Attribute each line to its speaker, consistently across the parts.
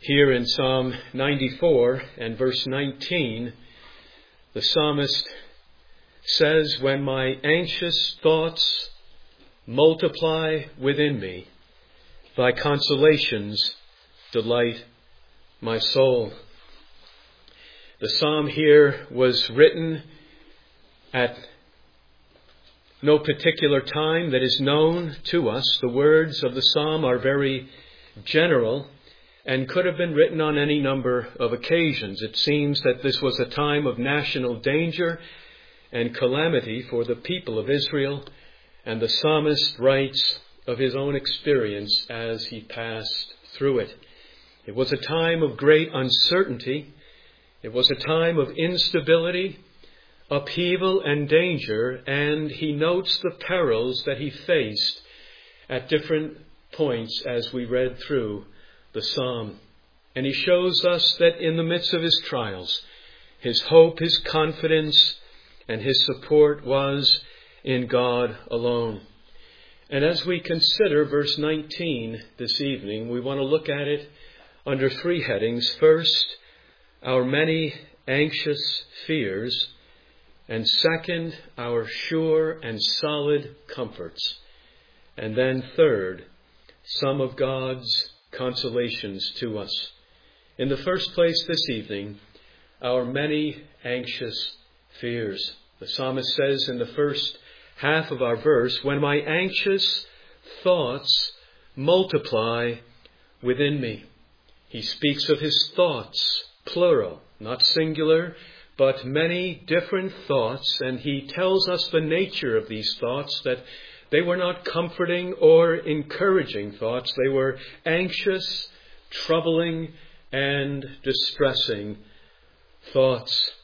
Speaker 1: Here in Psalm 94 and verse 19, the psalmist says, "When my anxious thoughts multiply within me, thy consolations delight my soul." The psalm here was written at no particular time that is known to us. The words of the psalm are very general and could have been written on any number of occasions. It seems that this was a time of national danger and calamity for the people of Israel, and the psalmist writes of his own experience as he passed through it. It was a time of great uncertainty. It was a time of instability, upheaval, and danger, and he notes the perils that he faced at different points as we read through the psalm. And he shows us that in the midst of his trials, his hope, his confidence, and his support was in God alone. And as we consider verse 19 this evening, we want to look at it under three headings. First, our many anxious fears. And second, our sure and solid comforts. And then third, some of God's consolations to us. In the first place this evening, our many anxious fears. The psalmist says in the first half of our verse, "When my anxious thoughts multiply within me." He speaks of his thoughts, plural, not singular, but many different thoughts, and he tells us the nature of these thoughts, that they were not comforting or encouraging thoughts. They were anxious, troubling, and distressing thoughts.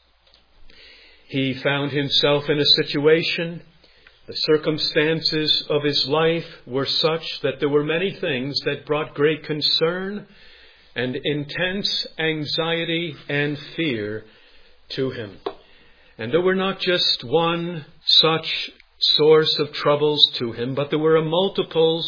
Speaker 1: He found himself in a situation, the circumstances of his life were such that there were many things that brought great concern and intense anxiety and fear to him. And there were not just one such source of troubles to him, but there were multiple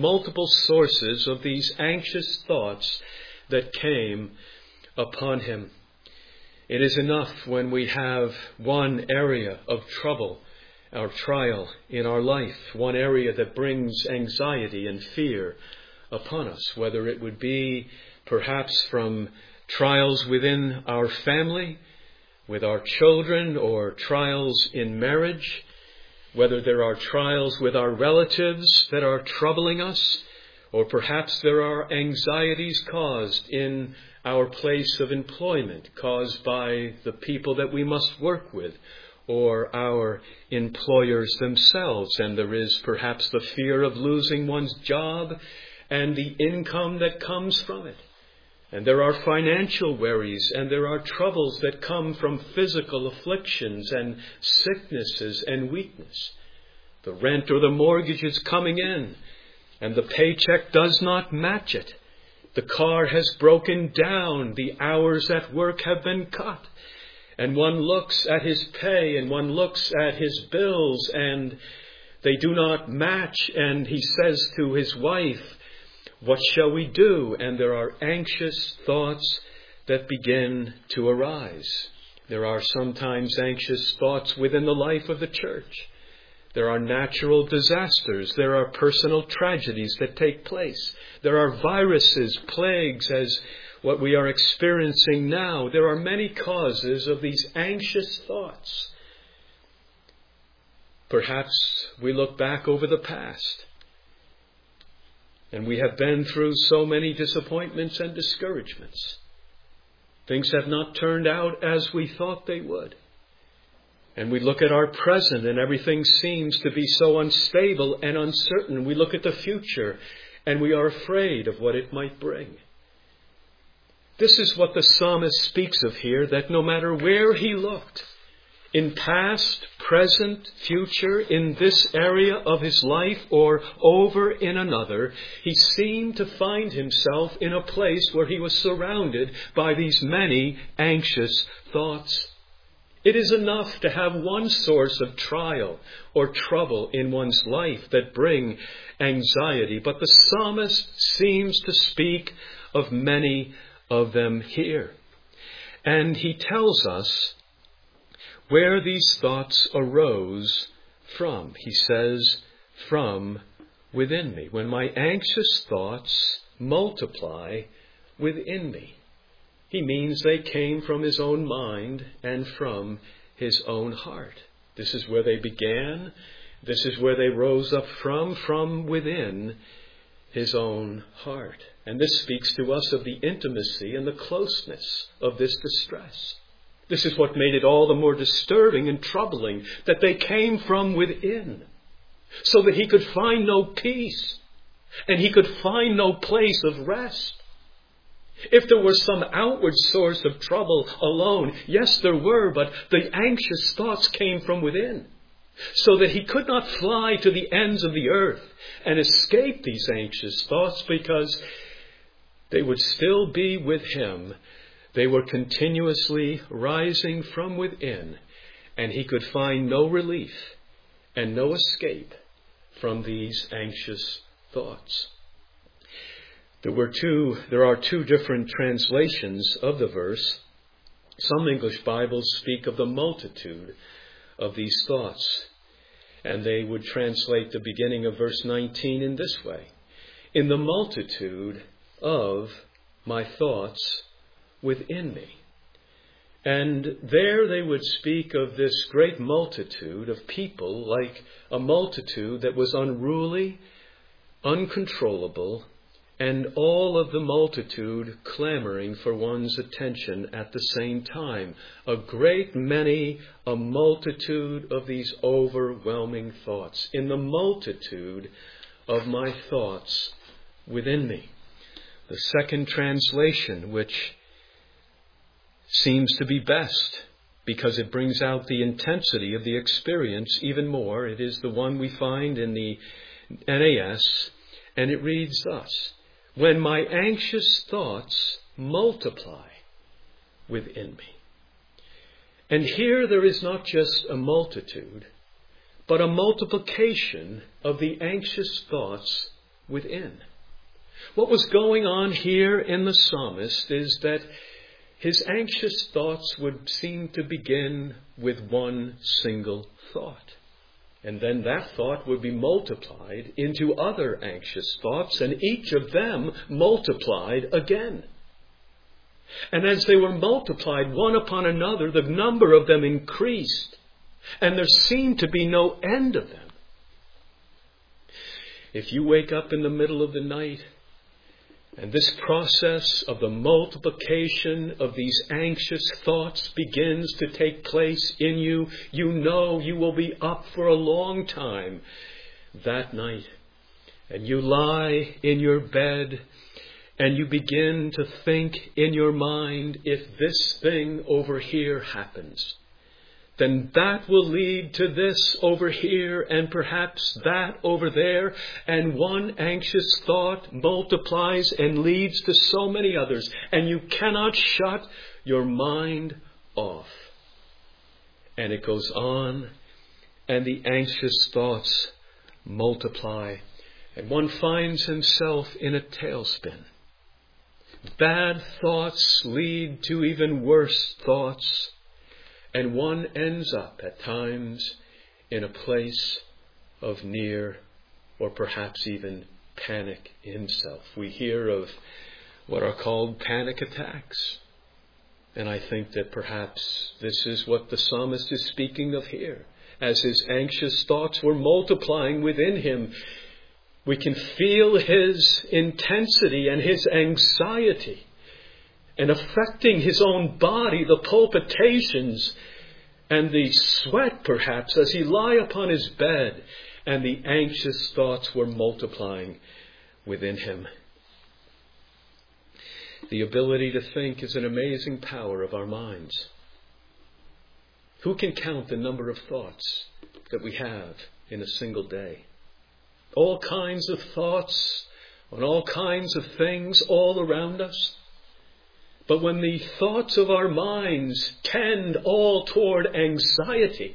Speaker 1: sources of these anxious thoughts that came upon him. It is enough when we have one area of trouble or trial in our life, one area that brings anxiety and fear upon us, whether it would be perhaps from trials within our family, with our children, or trials in marriage, whether there are trials with our relatives that are troubling us, or perhaps there are anxieties caused in our place of employment, caused by the people that we must work with, or our employers themselves, and there is perhaps the fear of losing one's job and the income that comes from it. And there are financial worries, and there are troubles that come from physical afflictions and sicknesses and weakness. The rent or the mortgage is coming in, and the paycheck does not match it. The car has broken down, the hours at work have been cut, and one looks at his pay and one looks at his bills, and they do not match, and he says to his wife, "What shall we do?" And there are anxious thoughts that begin to arise. There are sometimes anxious thoughts within the life of the church. There are natural disasters. There are personal tragedies that take place. There are viruses, plagues, as what we are experiencing now. There are many causes of these anxious thoughts. Perhaps we look back over the past, and we have been through so many disappointments and discouragements. Things have not turned out as we thought they would. And we look at our present, and everything seems to be so unstable and uncertain. We look at the future, and we are afraid of what it might bring. This is what the psalmist speaks of here, that no matter where he looked, in past, present, future, in this area of his life or over in another, he seemed to find himself in a place where he was surrounded by these many anxious thoughts. It is enough to have one source of trial or trouble in one's life that bring anxiety, but the psalmist seems to speak of many of them here. And he tells us where these thoughts arose from. He says, from within me. When my anxious thoughts multiply within me. He means they came from his own mind and from his own heart. This is where they began. This is where they rose up from within his own heart. And this speaks to us of the intimacy and the closeness of this distress. This is what made it all the more disturbing and troubling, that they came from within, so that he could find no peace, and he could find no place of rest. If there were some outward source of trouble alone, yes, there were, but the anxious thoughts came from within, so that he could not fly to the ends of the earth and escape these anxious thoughts, because they would still be with him. They were continuously rising from within, and he could find no relief and no escape from these anxious thoughts. There are two different translations of the verse. Some English Bibles speak of the multitude of these thoughts, and they would translate the beginning of verse 19 in this way: in the multitude of my thoughts within me. And there they would speak of this great multitude of people like a multitude that was unruly, uncontrollable, and all of the multitude clamoring for one's attention at the same time. A great many, a multitude of these overwhelming thoughts. In the multitude of my thoughts within me. The second translation, which seems to be best because it brings out the intensity of the experience even more. It is the one we find in the NAS, and it reads thus: when my anxious thoughts multiply within me. And here there is not just a multitude, but a multiplication of the anxious thoughts within. What was going on here in the psalmist is that his anxious thoughts would seem to begin with one single thought. And then that thought would be multiplied into other anxious thoughts, and each of them multiplied again. And as they were multiplied one upon another, the number of them increased, and there seemed to be no end of them. If you wake up in the middle of the night, and this process of the multiplication of these anxious thoughts begins to take place in you, you know you will be up for a long time that night. And you lie in your bed and you begin to think in your mind, if this thing over here happens, then that will lead to this over here and perhaps that over there. And one anxious thought multiplies and leads to so many others. And you cannot shut your mind off. And it goes on, and the anxious thoughts multiply. And one finds himself in a tailspin. Bad thoughts lead to even worse thoughts. And one ends up at times in a place of near or perhaps even panic himself. We hear of what are called panic attacks. And I think that perhaps this is what the psalmist is speaking of here. As his anxious thoughts were multiplying within him, we can feel his intensity and his anxiety, and affecting his own body, the palpitations and the sweat perhaps as he lie upon his bed, and the anxious thoughts were multiplying within him. The ability to think is an amazing power of our minds. Who can count the number of thoughts that we have in a single day? All kinds of thoughts on all kinds of things all around us. But when the thoughts of our minds tend all toward anxiety,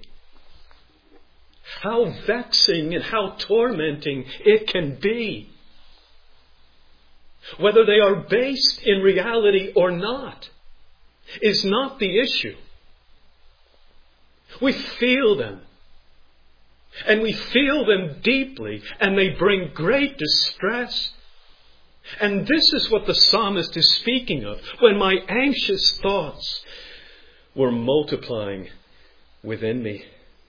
Speaker 1: how vexing and how tormenting it can be. whether they are based in reality or not, is not the issue. We feel them. And we feel them deeply, and they bring great distress. And this is what the psalmist is speaking of. When my anxious thoughts were multiplying within me.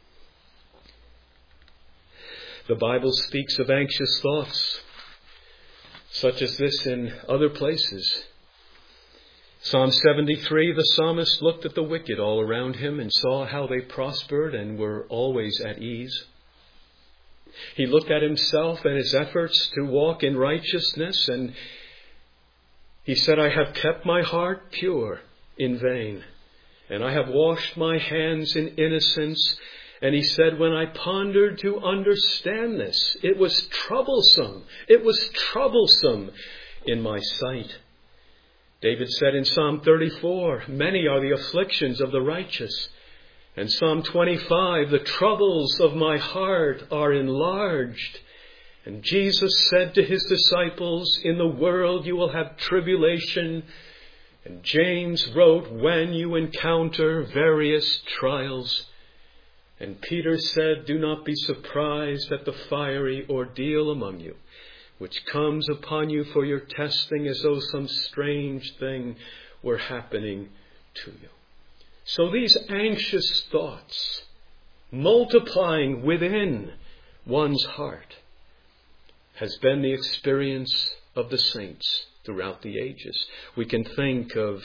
Speaker 1: The Bible speaks of anxious thoughts such as this in other places. Psalm 73, the psalmist looked at the wicked all around him and saw how they prospered and were always at ease. He looked at himself and his efforts to walk in righteousness, and he said, I have kept my heart pure in vain, and I have washed my hands in innocence. And he said, when I pondered to understand this, it was troublesome. It was troublesome in my sight. David said in Psalm 34, many are the afflictions of the righteous. And Psalm 25, the troubles of my heart are enlarged. And Jesus said to his disciples, in the world you will have tribulation. And James wrote, when you encounter various trials. And Peter said, do not be surprised at the fiery ordeal among you, which comes upon you for your testing, as though some strange thing were happening to you. So these anxious thoughts multiplying within one's heart has been the experience of the saints throughout the ages. We can think of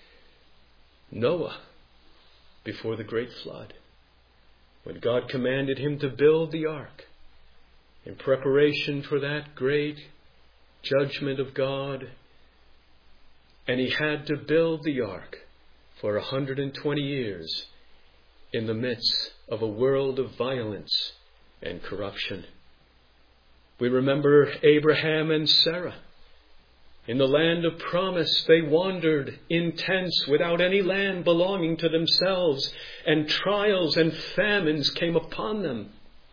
Speaker 1: Noah before the great flood, when God commanded him to build the ark in preparation for that great judgment of God. And he had to build the ark for 120 years in the midst of a world of violence and corruption. We remember Abraham and Sarah. In the land of promise, they wandered in tents without any land belonging to themselves, and trials and famines came upon them.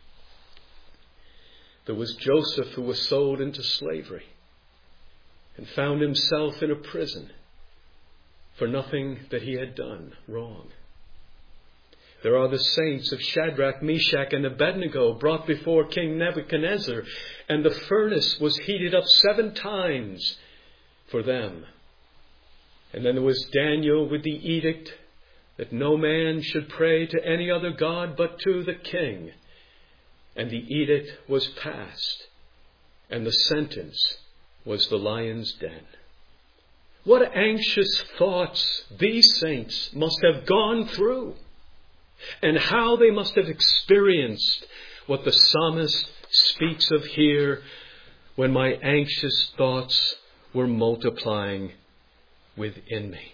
Speaker 1: There was Joseph, who was sold into slavery and found himself in a prison for nothing that he had done wrong. There are the saints of Shadrach, Meshach, and Abednego brought before King Nebuchadnezzar, and the furnace was heated up 7 times for them. And then there was Daniel with the edict that no man should pray to any other god but to the king. And the edict was passed, and the sentence was the lion's den. What anxious thoughts these saints must have gone through, and how they must have experienced what the psalmist speaks of here, when my anxious thoughts were multiplying within me.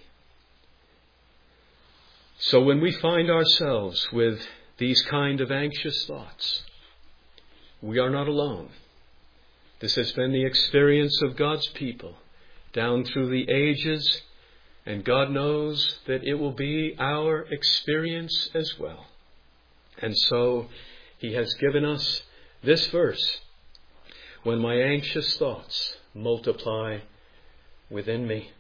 Speaker 1: So when we find ourselves with these kind of anxious thoughts, we are not alone. This has been the experience of God's people down through the ages, and God knows that it will be our experience as well. And so he has given us this verse, when my anxious thoughts multiply within me.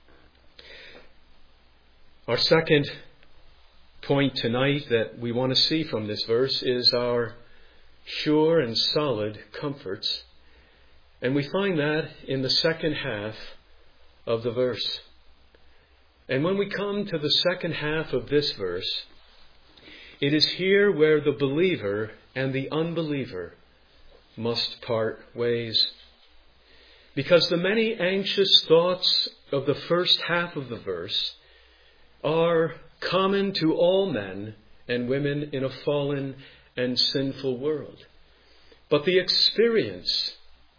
Speaker 1: Our second point tonight that we want to see from this verse is our sure and solid comforts. And we find that in the second half of the verse. And when we come to the second half of this verse, it is here where the believer and the unbeliever must part ways. Because the many anxious thoughts of the first half of the verse are common to all men and women in a fallen and sinful world. But the experience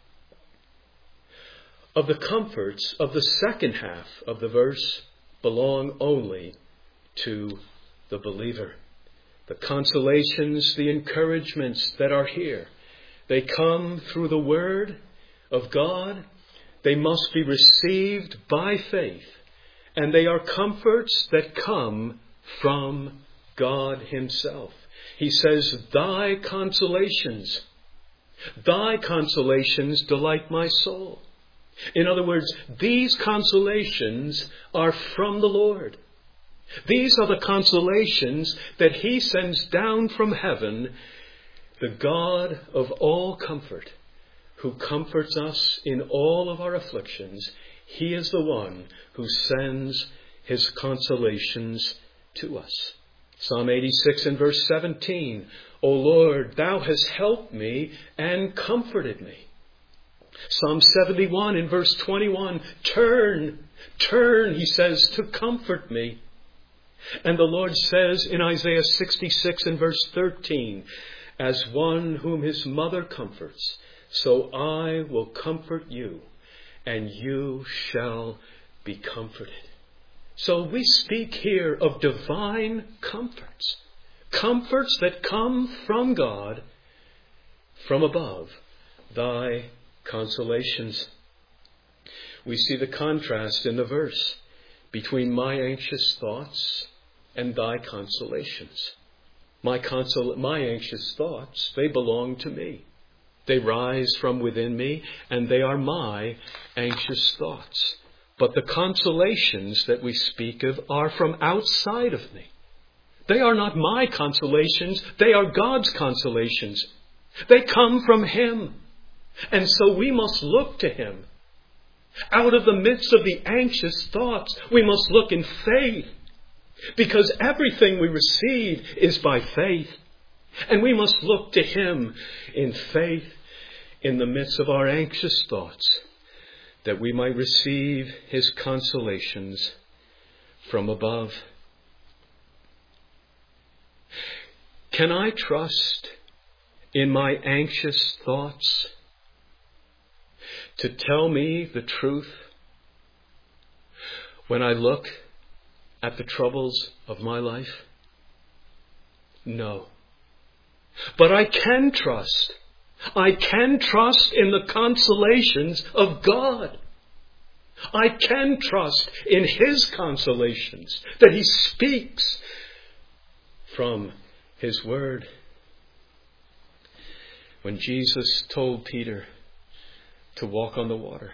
Speaker 1: of the comforts of the second half of the verse belong only to the believer. The consolations, the encouragements that are here, they come through the Word of God. They must be received by faith. And they are comforts that come from God himself. He says, thy consolations delight my soul. In other words, these consolations are from the Lord. These are the consolations that He sends down from heaven, the God of all comfort, who comforts us in all of our afflictions. He is the one who sends His consolations to us. Psalm 86 and verse 17, O Lord, Thou hast helped me and comforted me. Psalm 71 in verse 21, turn, He says, to comfort me. And the Lord says in Isaiah 66 and verse 13, as one whom his mother comforts, so I will comfort you, and you shall be comforted. So we speak here of divine comforts. Comforts that come from God, from above, thy consolations. We see the contrast in the verse between my anxious thoughts and thy consolations. My anxious thoughts, they belong to me. They rise from within me, and they are my anxious thoughts. But the consolations that we speak of are from outside of me. They are not my consolations, they are God's consolations. They come from Him. And so we must look to Him. Out of the midst of the anxious thoughts, we must look in faith. Because everything we receive is by faith. And we must look to Him in faith in the midst of our anxious thoughts, that we might receive His consolations from above. Can I trust in my anxious thoughts to tell me the truth when I look at the troubles of my life? No. But I can trust. I can trust in the consolations of God. I can trust in His consolations that He speaks from His Word. When Jesus told Peter to walk on the water,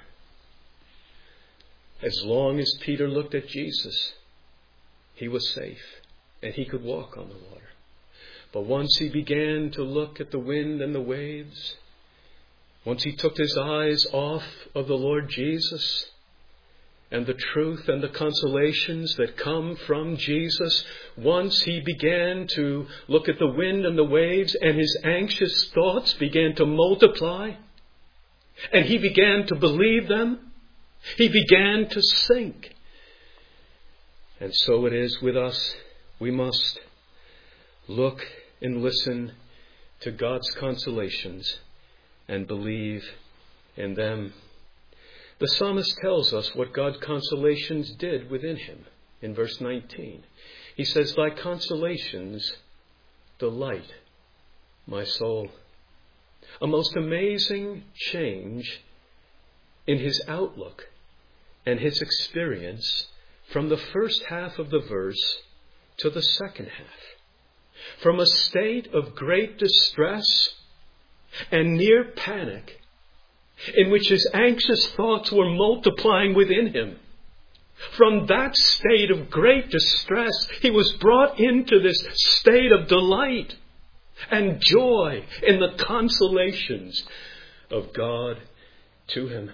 Speaker 1: as long as Peter looked at Jesus, he was safe and he could walk on the water. But once he began to look at the wind and the waves, once he took his eyes off of the Lord Jesus and the truth and the consolations that come from Jesus, once he began to look at the wind and the waves, and his anxious thoughts began to multiply, and he began to believe them, he began to sink. And so it is with us. We must look and listen to God's consolations and believe in them. The psalmist tells us what God's consolations did within him in verse 19. He says, Thy consolations delight my soul. A most amazing change in his outlook and his experience from the first half of the verse to the second half. From a state of great distress and near panic, in which his anxious thoughts were multiplying within him. From that state of great distress, he was brought into this state of delight and joy in the consolations of God to him.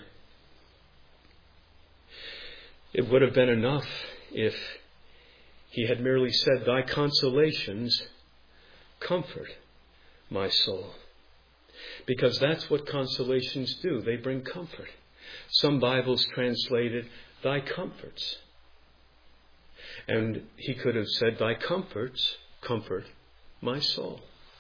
Speaker 1: It would have been enough if he had merely said, Thy consolations comfort my soul. Because that's what consolations do. They bring comfort. Some Bibles translated, Thy comforts. And he could have said, Thy comforts comfort my soul.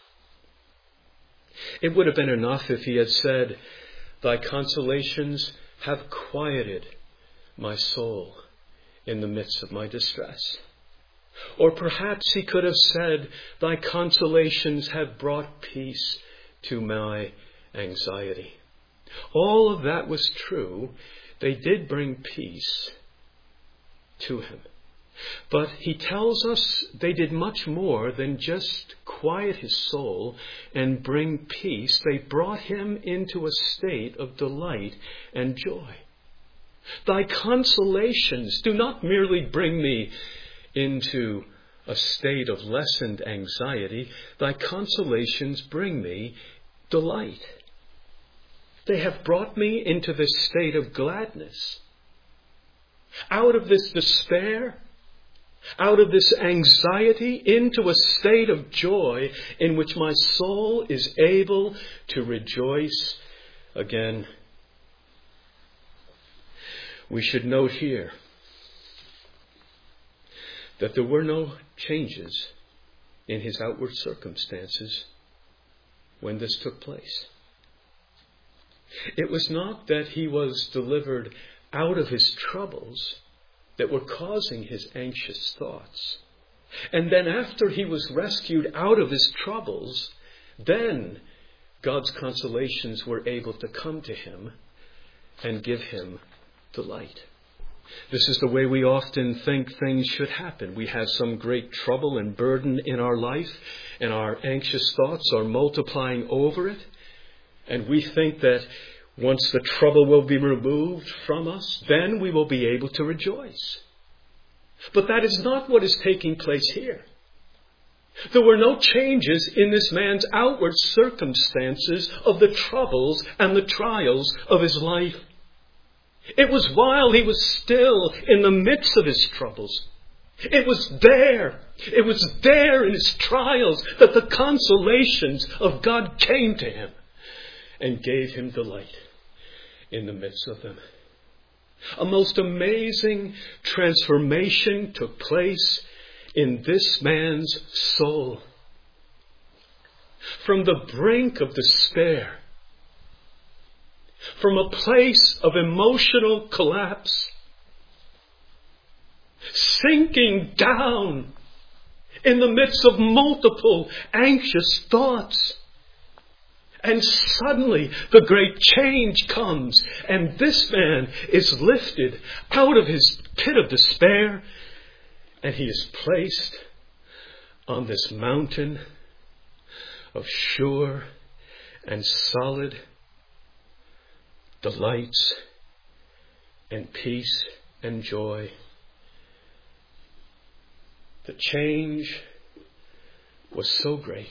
Speaker 1: It would have been enough if he had said, Thy consolations have quieted my soul in the midst of my distress. Or perhaps he could have said, Thy consolations have brought peace to my anxiety. All of that was true. They did bring peace to him. But he tells us they did much more than just quiet his soul and bring peace. They brought him into a state of delight and joy. Thy consolations do not merely bring me into a state of lessened anxiety. Thy consolations bring me delight. They have brought me into this state of gladness. Out of this despair, out of this anxiety, into a state of joy in which my soul is able to rejoice again. We should note here that there were no changes in his outward circumstances when this took place. It was not that he was delivered out of his troubles that were causing his anxious thoughts. And then after he was rescued out of his troubles, then God's consolations were able to come to him and give him delight. This is the way we often think things should happen. We have some great trouble and burden in our life, and our anxious thoughts are multiplying over it. And we think that once the trouble will be removed from us, then we will be able to rejoice. But that is not what is taking place here. There were no changes in this man's outward circumstances of the troubles and the trials of his life. It was while he was still in the midst of his troubles. It was there in his trials that the consolations of God came to him and gave him delight in the midst of them. A most amazing transformation took place in this man's soul. From the brink of despair, from a place of emotional collapse, sinking down in the midst of multiple anxious thoughts. And suddenly the great change comes, and this man is lifted out of his pit of despair, and he is placed on this mountain of sure and solid delights and peace and joy. The change was so great.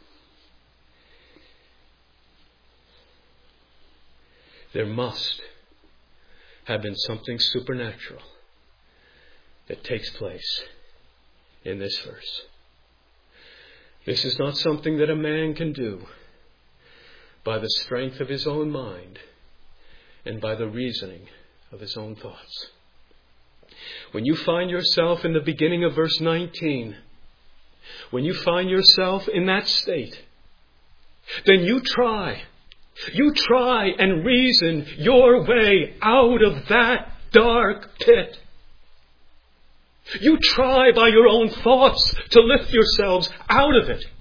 Speaker 1: There must have been something supernatural that takes place in this verse. This is not something that a man can do by the strength of his own mind and by the reasoning of his own thoughts. When you find yourself in the beginning of verse 19, when you find yourself in that state, then you try and reason your way out of that dark pit. You try by your own thoughts to lift yourselves out of it.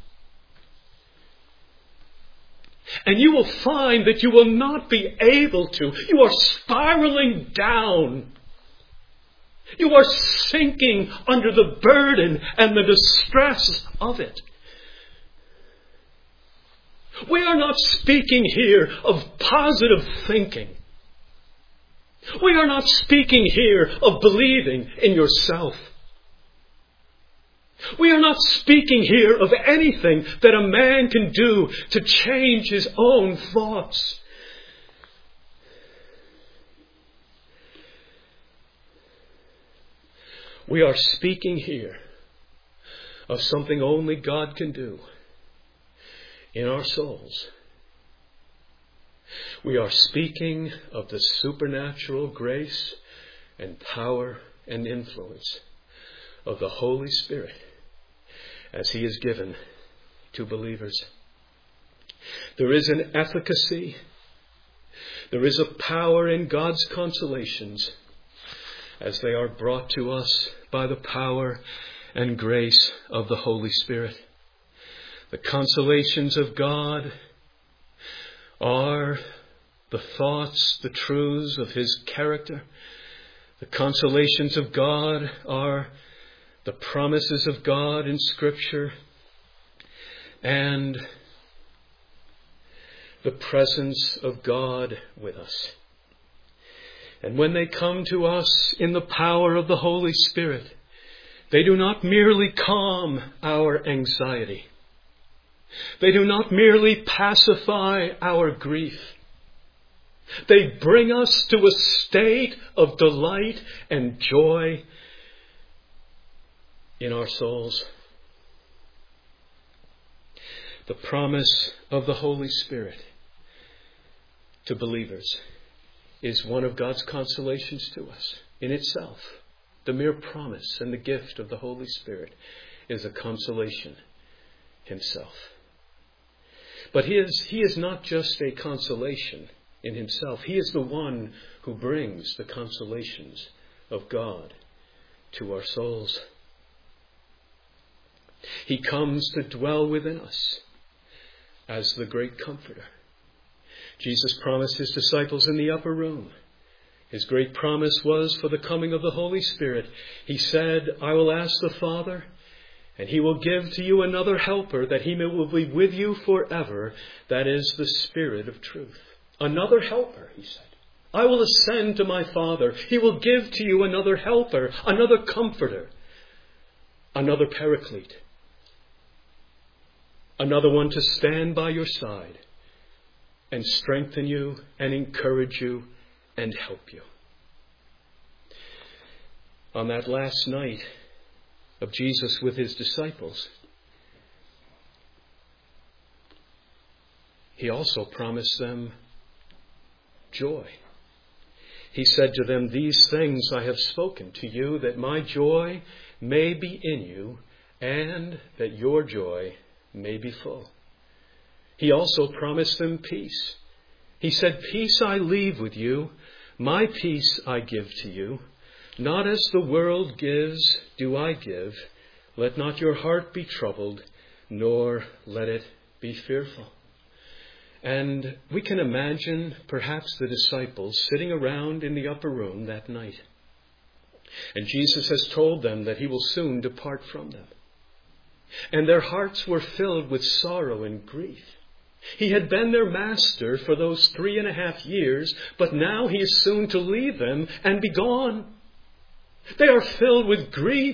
Speaker 1: And you will find that you will not be able to. You are spiraling down. You are sinking under the burden and the distress of it. We are not speaking here of positive thinking. We are not speaking here of believing in yourself. We are not speaking here of anything that a man can do to change his own thoughts. We are speaking here of something only God can do in our souls. We are speaking of the supernatural grace and power and influence of the Holy Spirit as He is given to believers. There is an efficacy, there is a power in God's consolations as they are brought to us by the power and grace of the Holy Spirit. The consolations of God are the thoughts, the truths of His character. The consolations of God are the promises of God in Scripture and the presence of God with us. And when they come to us in the power of the Holy Spirit, they do not merely calm our anxiety. They do not merely pacify our grief. They bring us to a state of delight and joy in our souls. The promise of the Holy Spirit to believers is one of God's consolations to us in itself. The mere promise and the gift of the Holy Spirit is a consolation himself. But he is not just a consolation in himself. He is the one who brings the consolations of God to our souls. He comes to dwell within us as the great comforter. Jesus promised his disciples in the upper room. His great promise was for the coming of the Holy Spirit. He said, I will ask the Father, and he will give to you another helper, that he will be with you forever. That is the Spirit of truth. Another helper, he said. I will ascend to my Father. He will give to you another helper, another comforter, another paraclete, another one to stand by your side and strengthen you and encourage you and help you. On that last night of Jesus with his disciples, he also promised them joy. He said to them, these things I have spoken to you, that my joy may be in you, and that your joy may be full. He also promised them peace. He said, peace I leave with you, my peace I give to you. Not as the world gives, do I give. Let not your heart be troubled, nor let it be fearful. And we can imagine perhaps the disciples sitting around in the upper room that night. And Jesus has told them that he will soon depart from them. And their hearts were filled with sorrow and grief. He had been their master for those 3.5 years, but now he is soon to leave them and be gone. They are filled with grief.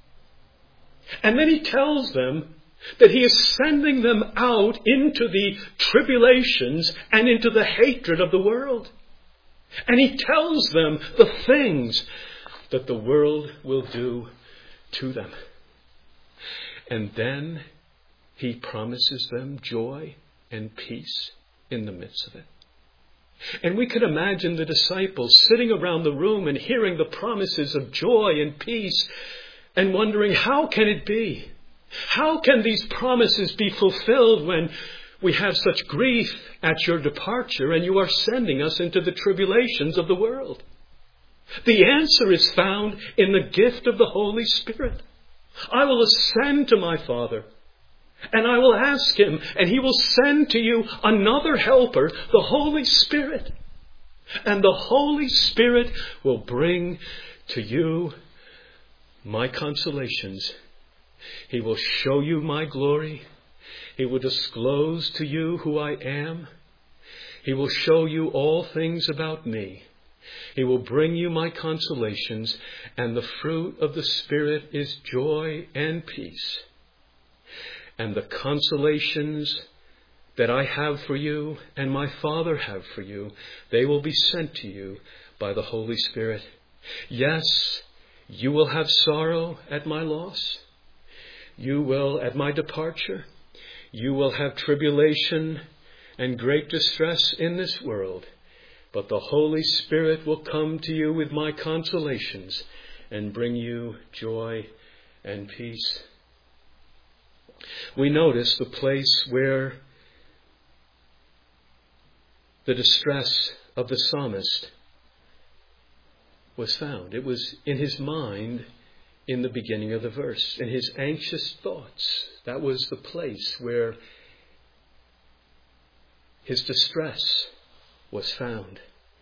Speaker 1: And then he tells them that he is sending them out into the tribulations and into the hatred of the world. And he tells them the things that the world will do to them. And then he promises them joy and peace in the midst of it. And we could imagine the disciples sitting around the room and hearing the promises of joy and peace and wondering, how can it be? How can these promises be fulfilled when we have such grief at your departure and you are sending us into the tribulations of the world? The answer is found in the gift of the Holy Spirit. I will ascend to my Father, and I will ask him, and he will send to you another helper, the Holy Spirit. And the Holy Spirit will bring to you my consolations. He will show you my glory. He will disclose to you who I am. He will show you all things about me. He will bring you my consolations, and the fruit of the Spirit is joy and peace. And the consolations that I have for you and my Father have for you, they will be sent to you by the Holy Spirit. Yes, you will have sorrow at my loss. You will at my departure. You will have tribulation and great distress in this world. But the Holy Spirit will come to you with my consolations and bring you joy and peace. We notice the place where the distress of the psalmist was found. It was in his mind in the beginning of the verse, in his anxious thoughts. That was the place where his distress was found.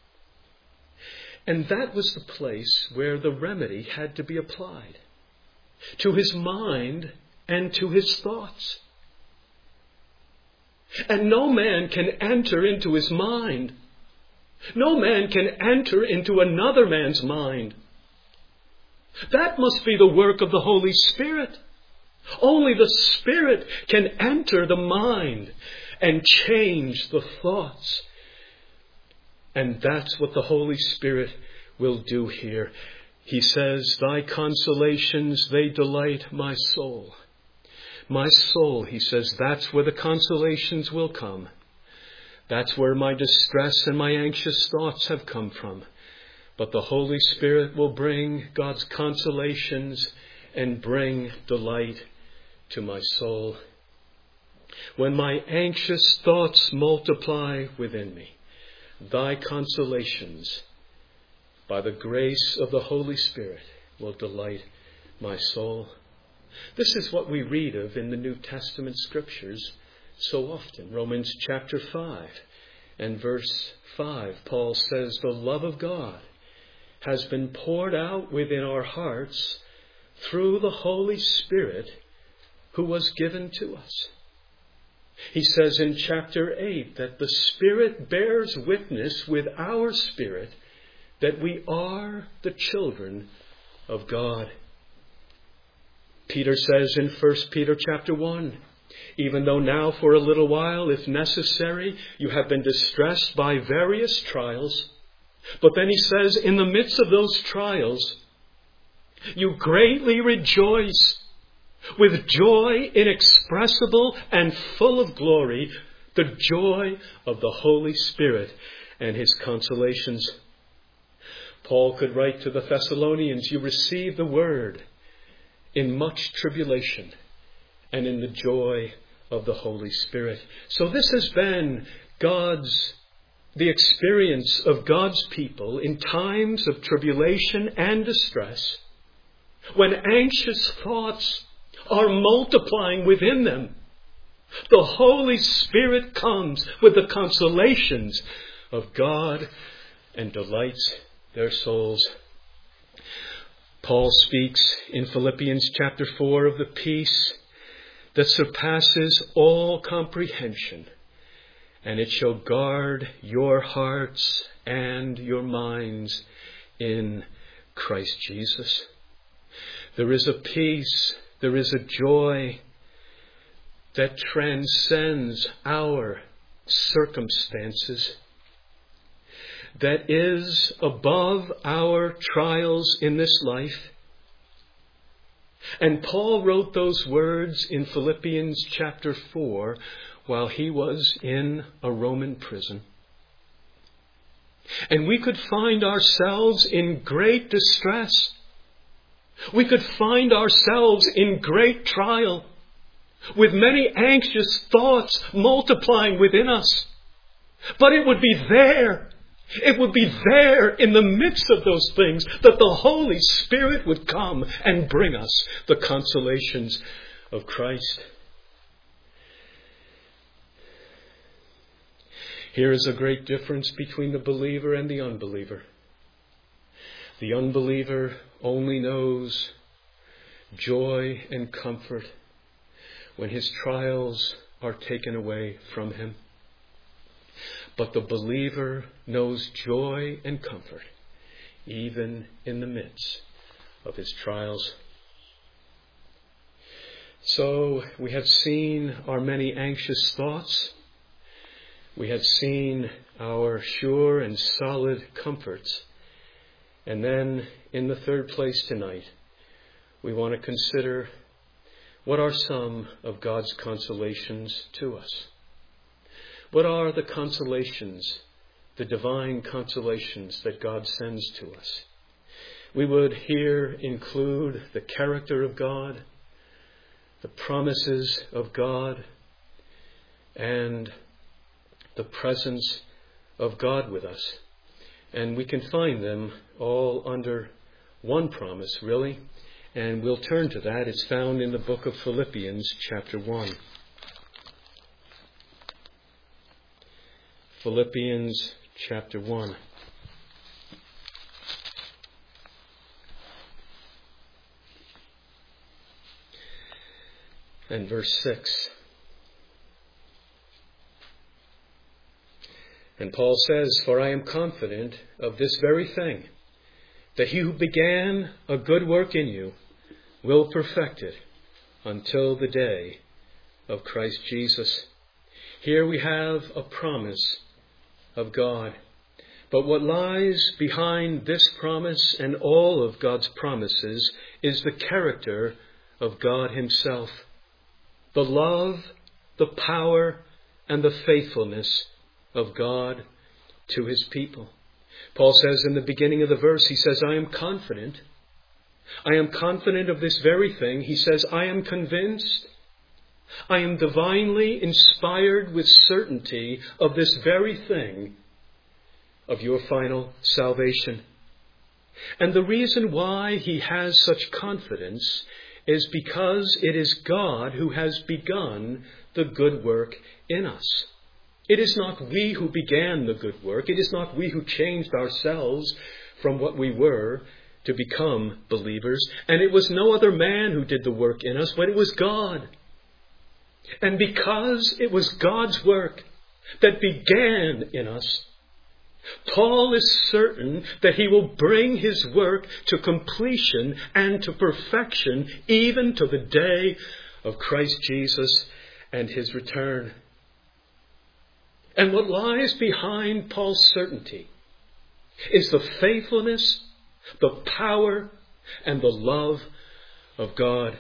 Speaker 1: And that was the place where the remedy had to be applied to his mind and to his thoughts. And no man can enter into his mind. No man can enter into another man's mind. That must be the work of the Holy Spirit. Only the Spirit can enter the mind and change the thoughts. And that's what the Holy Spirit will do here. He says, thy consolations, they delight my soul. My soul, he says, that's where the consolations will come. That's where my distress and my anxious thoughts have come from. But the Holy Spirit will bring God's consolations and bring delight to my soul. When my anxious thoughts multiply within me, thy consolations, by the grace of the Holy Spirit, will delight my soul. This is what we read of in the New Testament scriptures so often. Romans chapter 5 and verse 5, Paul says, the love of God has been poured out within our hearts through the Holy Spirit who was given to us. He says in chapter 8 that the Spirit bears witness with our spirit that we are the children of God. Peter says in 1 Peter chapter 1, even though now for a little while, if necessary, you have been distressed by various trials, but then he says, in the midst of those trials, you greatly rejoice with joy inexpressible and full of glory, the joy of the Holy Spirit and his consolations. Paul could write to the Thessalonians, you receive the word in much tribulation and in the joy of the Holy Spirit. So this has been the experience of God's people in times of tribulation and distress, when anxious thoughts are multiplying within them. The Holy Spirit comes with the consolations of God and delights their souls. Paul speaks in Philippians chapter 4 of the peace that surpasses all comprehension, and it shall guard your hearts and your minds in Christ Jesus. There is a peace, there is a joy that transcends our circumstances, that is above our trials in this life. And Paul wrote those words in Philippians chapter 4 while he was in a Roman prison. And we could find ourselves in great distress. We could find ourselves in great trial, with many anxious thoughts multiplying within us. But it would be there. It would be there in the midst of those things that the Holy Spirit would come and bring us the consolations of Christ. Here is a great difference between the believer and the unbeliever. The unbeliever only knows joy and comfort when his trials are taken away from him. But the believer knows joy and comfort even in the midst of his trials. So we have seen our many anxious thoughts. We have seen our sure and solid comforts. And then in the third place tonight, we want to consider what are some of God's consolations to us. What are the consolations, the divine consolations that God sends to us? We would here include the character of God, the promises of God, and the presence of God with us. And we can find them all under one promise, really. And we'll turn to that. It's found in the book of Philippians, chapter 1. Philippians chapter 1. And verse 6. And Paul says, "For I am confident of this very thing, that he who began a good work in you will perfect it until the day of Christ Jesus." Here we have a promise of God. But what lies behind this promise and all of God's promises is the character of God himself. The love, the power, and the faithfulness of God to his people. Paul says in the beginning of the verse, he says, I am confident of this very thing. He says, I am convinced. I am divinely inspired with certainty of this very thing, of your final salvation. And the reason why he has such confidence is because it is God who has begun the good work in us. It is not we who began the good work. It is not we who changed ourselves from what we were to become believers. And it was no other man who did the work in us, but it was God. And because it was God's work that began in us, Paul is certain that he will bring his work to completion and to perfection, even to the day of Christ Jesus and his return. And what lies behind Paul's certainty is the faithfulness, the power, and the love of God.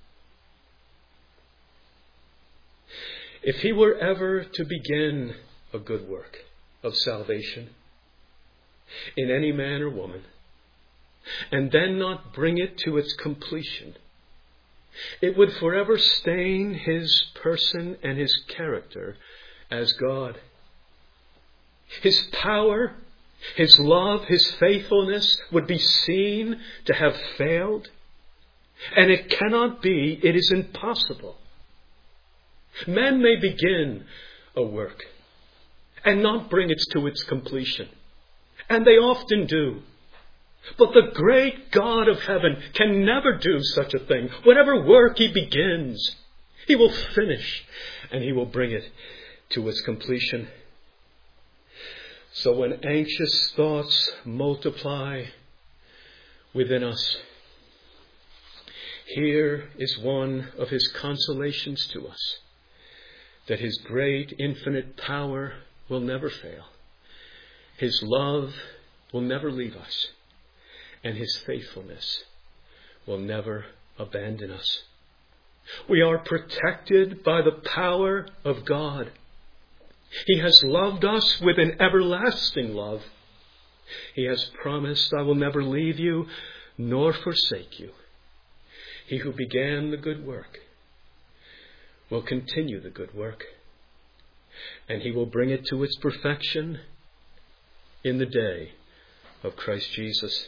Speaker 1: If he were ever to begin a good work of salvation in any man or woman, and then not bring it to its completion, it would forever stain his person and his character as God. His power, his love, his faithfulness would be seen to have failed. And it cannot be, it is impossible. Man may begin a work and not bring it to its completion. And they often do. But the great God of heaven can never do such a thing. Whatever work he begins, he will finish and he will bring it to its completion. So when anxious thoughts multiply within us, here is one of his consolations to us, that his great infinite power will never fail. His love will never leave us, and his faithfulness will never abandon us. We are protected by the power of God. He has loved us with an everlasting love. He has promised, I will never leave you nor forsake you. He who began the good work will continue the good work, and he will bring it to its perfection in the day of Christ Jesus.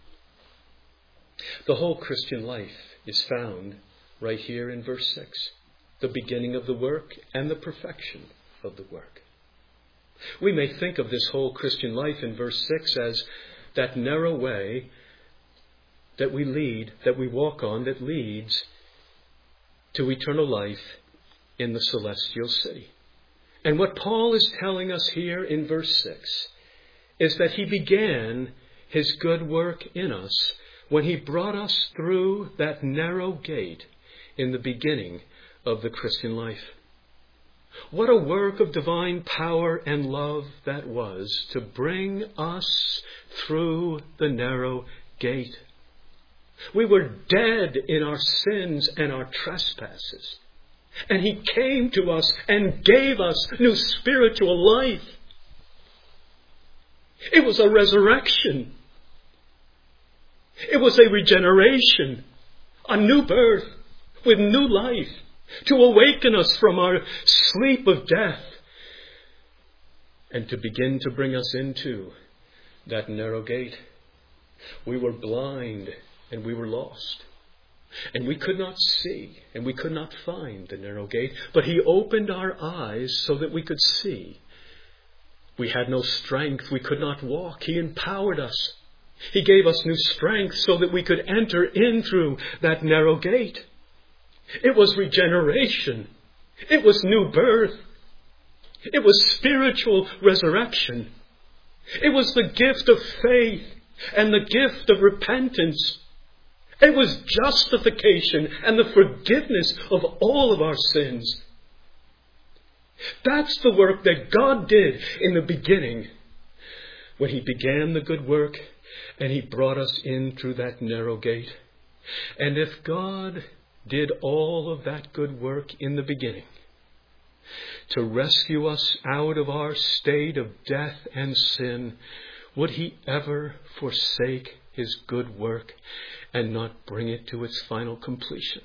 Speaker 1: The whole Christian life is found right here in verse 6, the beginning of the work and the perfection of the work. We may think of this whole Christian life in verse 6 as that narrow way that we walk on, that leads to eternal life in the celestial city. And what Paul is telling us here in verse 6 is that he began his good work in us when he brought us through that narrow gate in the beginning of the Christian life. What a work of divine power and love that was, to bring us through the narrow gate. We were dead in our sins and our trespasses, and he came to us and gave us new spiritual life. It was a resurrection. It was a regeneration, a new birth with new life, to awaken us from our sleep of death and to begin to bring us into that narrow gate. We were blind and we were lost, and we could not see and we could not find the narrow gate, but he opened our eyes so that we could see. We had no strength, we could not walk. He empowered us. He gave us new strength so that we could enter in through that narrow gate. It was regeneration. It was new birth. It was spiritual resurrection. It was the gift of faith and the gift of repentance. It was justification and the forgiveness of all of our sins. That's the work that God did in the beginning when He began the good work and He brought us in through that narrow gate. And if God did all of that good work in the beginning to rescue us out of our state of death and sin, would He ever forsake His good work and not bring it to its final completion?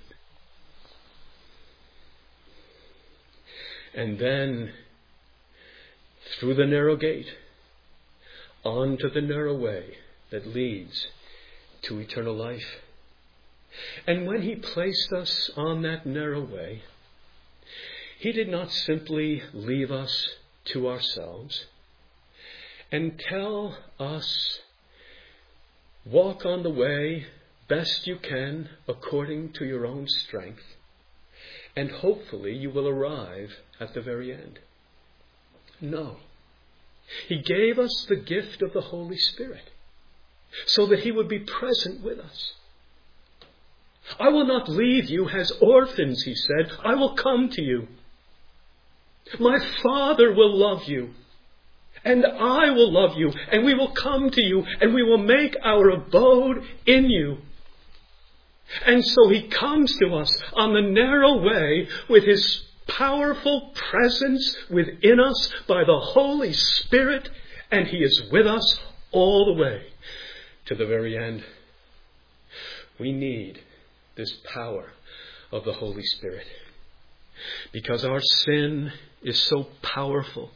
Speaker 1: And then, through the narrow gate, onto the narrow way that leads to eternal life. And when He placed us on that narrow way, He did not simply leave us to ourselves and tell us, walk on the way best you can according to your own strength, and hopefully you will arrive at the very end. No. He gave us the gift of the Holy Spirit so that He would be present with us. I will not leave you as orphans, He said. I will come to you. My Father will love you, and I will love you, and we will come to you, and we will make our abode in you. And so He comes to us on the narrow way with His powerful presence within us by the Holy Spirit, and He is with us all the way to the very end. We need this power of the Holy Spirit because our sin is so powerful,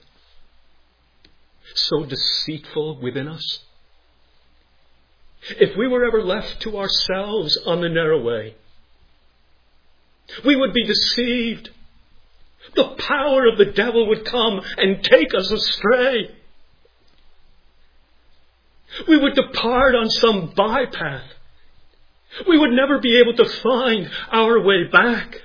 Speaker 1: so deceitful within us. If we were ever left to ourselves on the narrow way, we would be deceived. The power of the devil would come and take us astray. We would depart on some bypath. We would never be able to find our way back.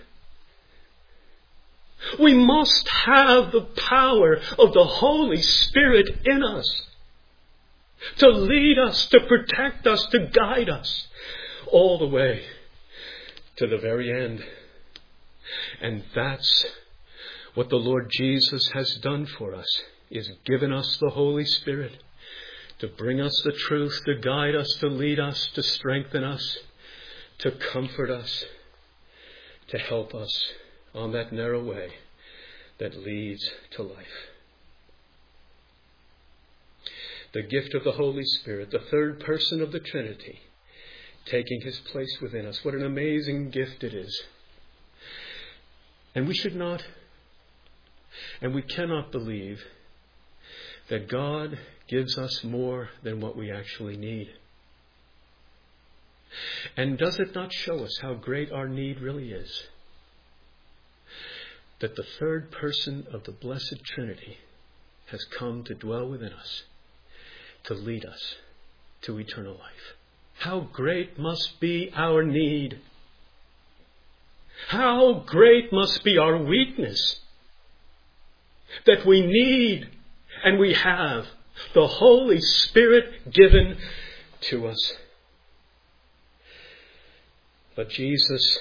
Speaker 1: We must have the power of the Holy Spirit in us to lead us, to protect us, to guide us all the way to the very end. And that's what the Lord Jesus has done for us, is given us the Holy Spirit to bring us the truth, to guide us, to lead us, to strengthen us, to comfort us, to help us on that narrow way that leads to life. The gift of the Holy Spirit, the third person of the Trinity, taking His place within us. What an amazing gift it is. And we should not, and we cannot believe that God gives us more than what we actually need. And does it not show us how great our need really is? That the third person of the Blessed Trinity has come to dwell within us, to lead us to eternal life. How great must be our need. How great must be our weakness that we need and we have the Holy Spirit given to us. But Jesus,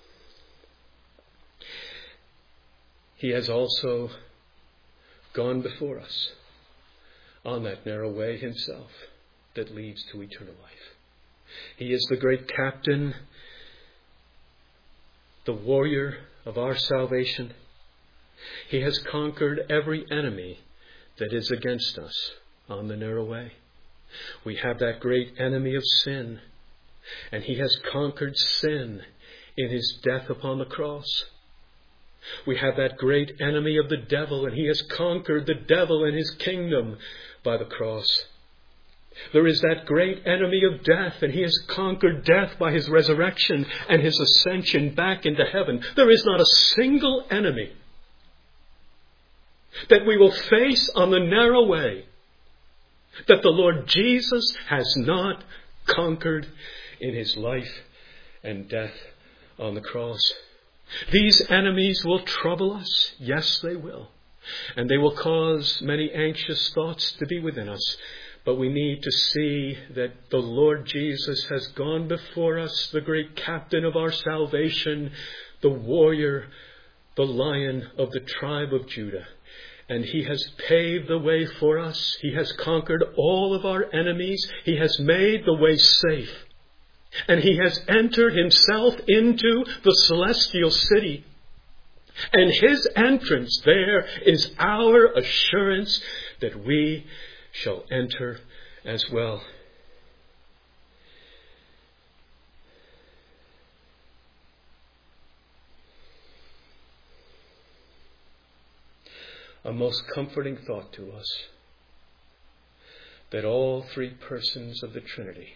Speaker 1: He has also gone before us on that narrow way Himself that leads to eternal life. He is the great captain, the warrior of our salvation. He has conquered every enemy that is against us on the narrow way. We have that great enemy of sin, and He has conquered sin in His death upon the cross. We have that great enemy of the devil, and He has conquered the devil and his kingdom by the cross. There is that great enemy of death, and He has conquered death by His resurrection and His ascension back into heaven. There is not a single enemy that we will face on the narrow way that the Lord Jesus has not conquered in His life and death on the cross. These enemies will trouble us. Yes, they will. And they will cause many anxious thoughts to be within us. But we need to see that the Lord Jesus has gone before us, the great captain of our salvation, the warrior, the Lion of the tribe of Judah. And He has paved the way for us. He has conquered all of our enemies. He has made the way safe. And He has entered Himself into the celestial city. And His entrance there is our assurance that we shall enter as well. A most comforting thought to us that all three persons of the Trinity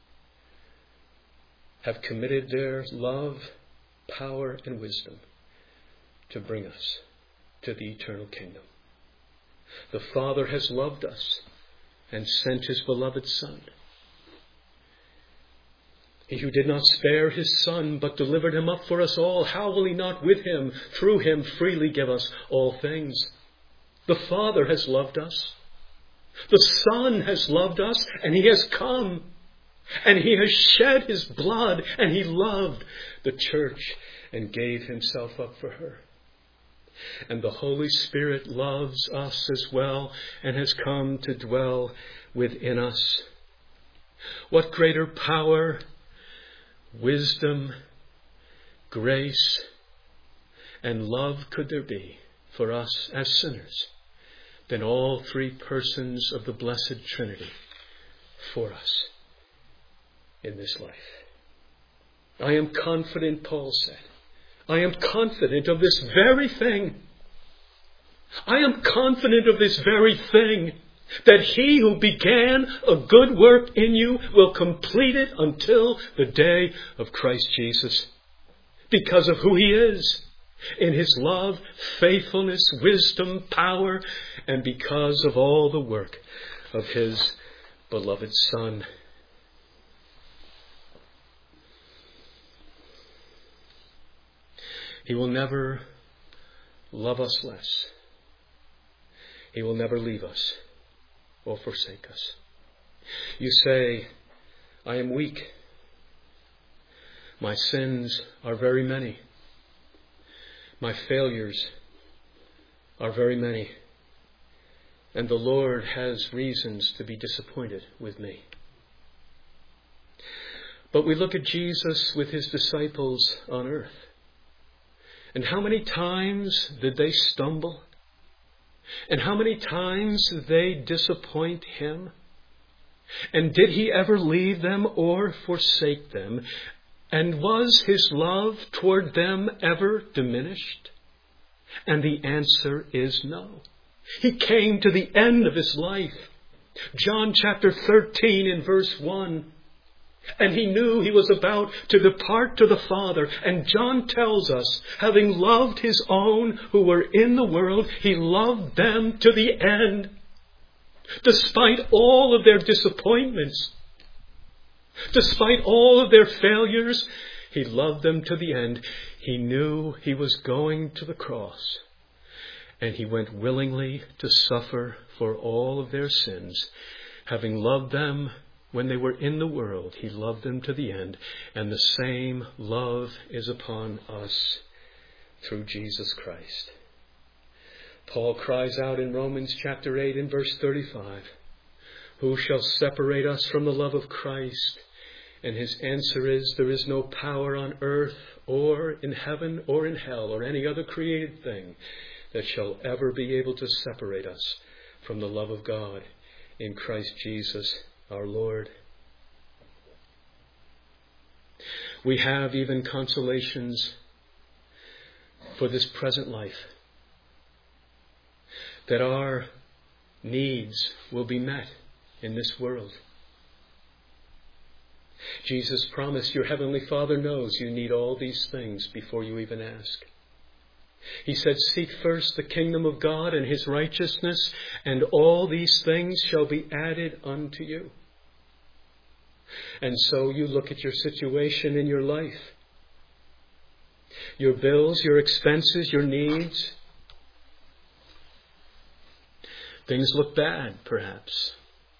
Speaker 1: have committed their love, power, and wisdom to bring us to the eternal kingdom. The Father has loved us and sent His beloved Son. He who did not spare His Son but delivered Him up for us all, how will He not with Him, through Him, freely give us all things? The Father has loved us. The Son has loved us, and He has come. And He has shed His blood, and He loved the church and gave Himself up for her. And the Holy Spirit loves us as well and has come to dwell within us. What greater power, wisdom, grace, and love could there be for us as sinners than all three persons of the Blessed Trinity for us in this life? I am confident, Paul said. I am confident of this very thing. I am confident of this very thing, that He who began a good work in you will complete it until the day of Christ Jesus, because of who He is, in His love, faithfulness, wisdom, power, and because of all the work of His beloved Son. He will never love us less. He will never leave us or forsake us. You say, I am weak. My sins are very many. My failures are very many. And the Lord has reasons to be disappointed with me. But we look at Jesus with His disciples on earth. And how many times did they stumble? And how many times did they disappoint Him? And did He ever leave them or forsake them? And was His love toward them ever diminished? And the answer is no. He came to the end of His life. John chapter 13 in verse 1. And He knew He was about to depart to the Father. And John tells us, having loved His own who were in the world, He loved them to the end. Despite all of their disappointments, despite all of their failures, He loved them to the end. He knew He was going to the cross. And He went willingly to suffer for all of their sins. Having loved them when they were in the world, He loved them to the end. And the same love is upon us through Jesus Christ. Paul cries out in Romans chapter 8 in verse 35, who shall separate us from the love of Christ? And his answer is, there is no power on earth or in heaven or in hell or any other created thing that shall ever be able to separate us from the love of God in Christ Jesus our Lord. We have even consolations for this present life, that our needs will be met in this world. Jesus promised, your heavenly Father knows you need all these things before you even ask. He said, seek first the kingdom of God and His righteousness, and all these things shall be added unto you. And so you look at your situation in your life, your bills, your expenses, your needs. Things look bad, perhaps.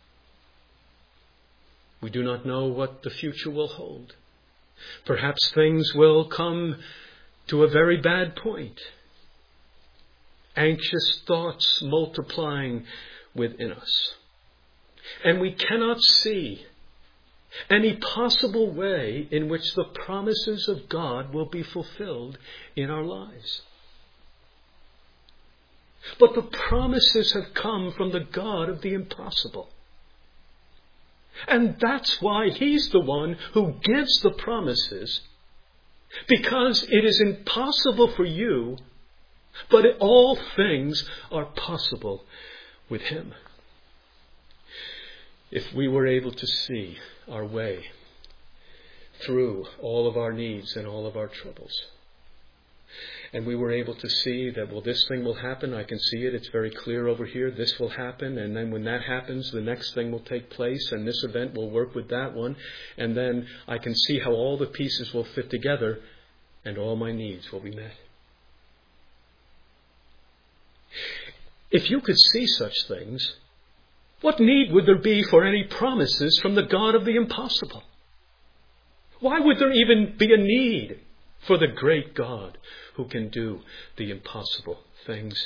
Speaker 1: We do not know what the future will hold. Perhaps things will come to a very bad point. Anxious thoughts multiplying within us. And we cannot see any possible way in which the promises of God will be fulfilled in our lives. But the promises have come from the God of the impossible. And that's why He's the one who gives the promises. Because it is impossible for you, but all things are possible with Him. If we were able to see our way through all of our needs and all of our troubles, and we were able to see that, well, this thing will happen, I can see it, it's very clear over here, this will happen, and then when that happens, the next thing will take place, and this event will work with that one, and then I can see how all the pieces will fit together, and all my needs will be met. If you could see such things, what need would there be for any promises from the God of the impossible? Why would there even be a need for the great God who can do the impossible things?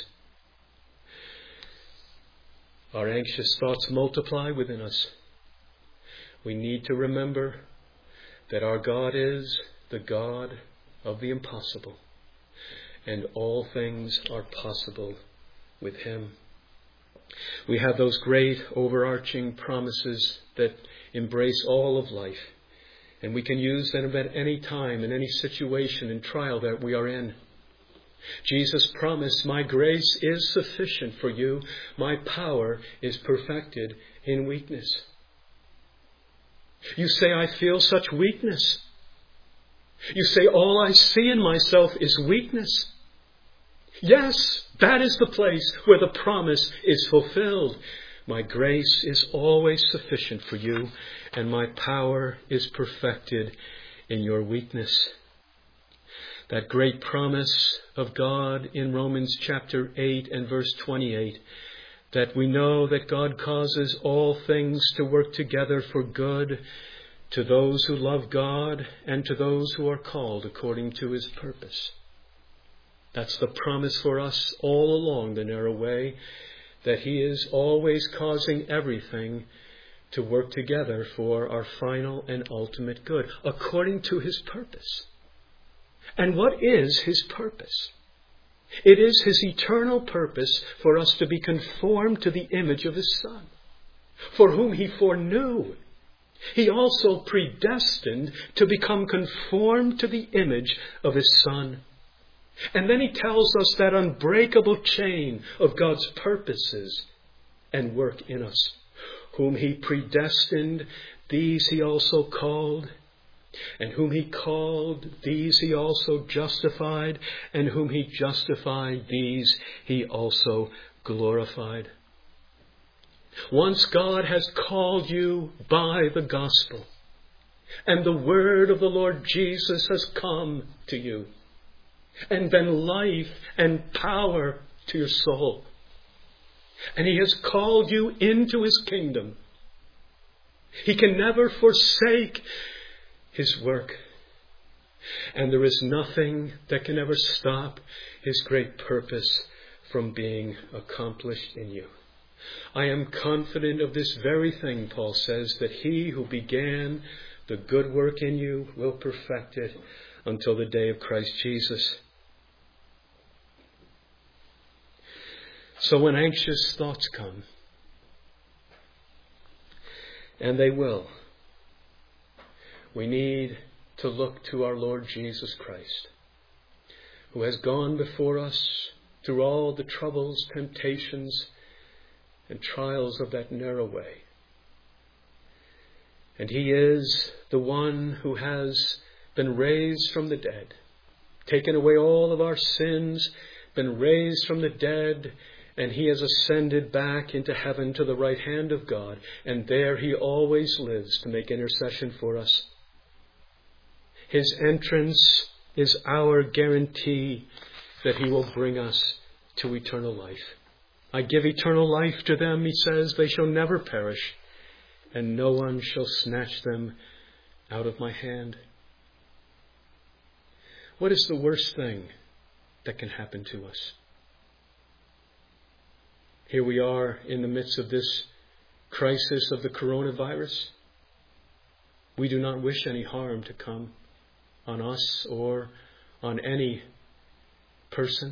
Speaker 1: Our anxious thoughts multiply within us. We need to remember that our God is the God of the impossible, and all things are possible with Him. We have those great overarching promises that embrace all of life. And we can use them at any time, in any situation and trial that we are in. Jesus promised, my grace is sufficient for you. My power is perfected in weakness. You say, I feel such weakness. You say, all I see in myself is weakness. Yes, that is the place where the promise is fulfilled. My grace is always sufficient for you, and my power is perfected in your weakness. That great promise of God in Romans chapter 8 and verse 28, that we know that God causes all things to work together for good to those who love God and to those who are called according to His purpose. That's the promise for us all along the narrow way, that He is always causing everything to work together for our final and ultimate good, according to His purpose. And what is His purpose? It is His eternal purpose for us to be conformed to the image of His Son, for whom He foreknew. He also predestined to become conformed to the image of His Son. And then He tells us that unbreakable chain of God's purposes and work in us. Whom He predestined, these He also called. And whom He called, these He also justified. And whom He justified, these He also glorified. Once God has called you by the gospel, and the word of the Lord Jesus has come to you, and been life and power to your soul, and He has called you into His kingdom, He can never forsake His work. And there is nothing that can ever stop His great purpose from being accomplished in you. I am confident of this very thing, Paul says, that He who began the good work in you will perfect it until the day of Christ Jesus. So when anxious thoughts come, and they will, we need to look to our Lord Jesus Christ, who has gone before us through all the troubles, temptations, and trials of that narrow way. And He is the one who has been raised from the dead, taken away all of our sins, been raised from the dead, and He has ascended back into heaven to the right hand of God. And there He always lives to make intercession for us. His entrance is our guarantee that He will bring us to eternal life. I give eternal life to them, he says. They shall never perish, and no one shall snatch them out of my hand. What is the worst thing that can happen to us? Here we are in the midst of this crisis of the coronavirus. We do not wish any harm to come on us or on any person.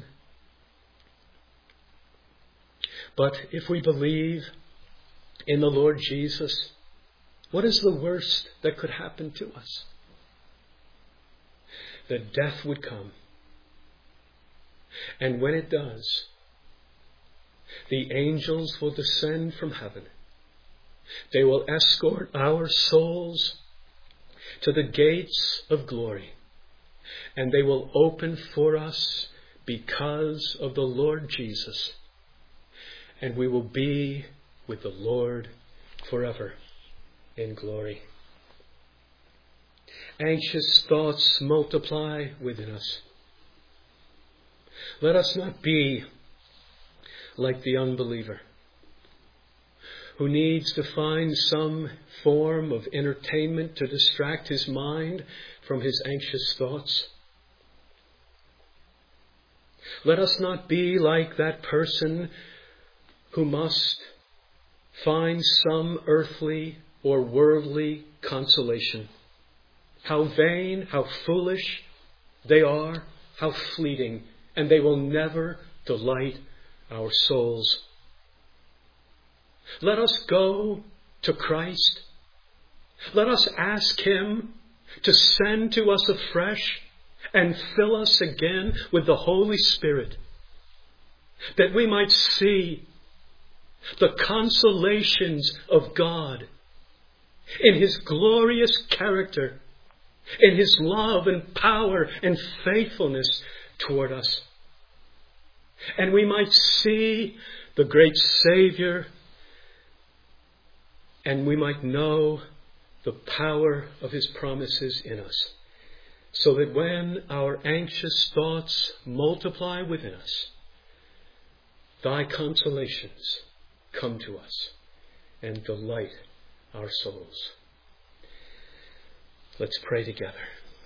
Speaker 1: But if we believe in the Lord Jesus, what is the worst that could happen to us? That death would come. And when it does, the angels will descend from heaven. They will escort our souls to the gates of glory. And they will open for us because of the Lord Jesus. And we will be with the Lord forever in glory. Anxious thoughts multiply within us. Let us not be like the unbeliever who needs to find some form of entertainment to distract his mind from his anxious thoughts. Let us not be like that person who must find some earthly or worldly consolation. How vain, how foolish they are, how fleeting, and they will never delight our souls. Let us go to Christ. Let us ask Him to send to us afresh and fill us again with the Holy Spirit, that we might see the consolations of God in His glorious character, in His love and power and faithfulness toward us. And we might see the great Savior, and we might know the power of His promises in us, so that when our anxious thoughts multiply within us, Thy consolations come to us and delight our souls. Let's pray together.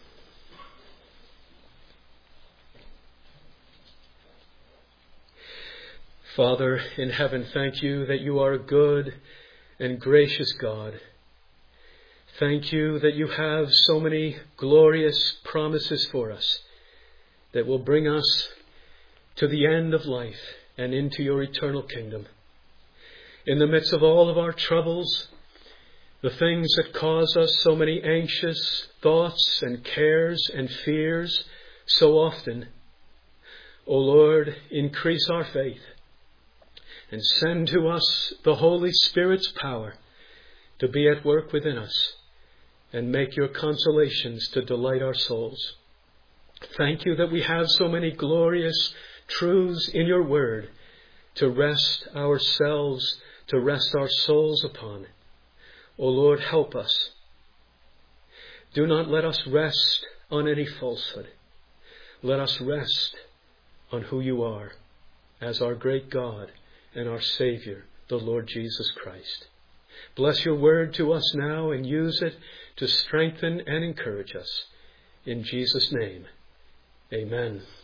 Speaker 1: Father in heaven, thank you that you are a good and gracious God. Thank you that you have so many glorious promises for us that will bring us to the end of life and into your eternal kingdom. In the midst of all of our troubles, the things that cause us so many anxious thoughts and cares and fears so often, O Lord, increase our faith and send to us the Holy Spirit's power to be at work within us and make your consolations to delight our souls. Thank you that we have so many glorious truths in your word to rest ourselves, to rest our souls upon. O Lord, help us. Do not let us rest on any falsehood. Let us rest on who you are as our great God and our Savior, the Lord Jesus Christ. Bless your word to us now and use it to strengthen and encourage us. In Jesus' name, amen.